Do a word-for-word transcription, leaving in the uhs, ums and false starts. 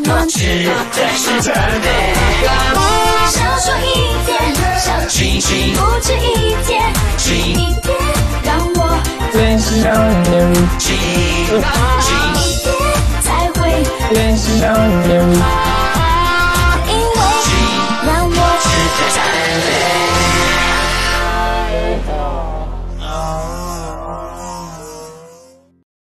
暖，只对是特别。少说一点，少清醒，不止一点，近一点，让我练习想念你， 近近一点才会练习想念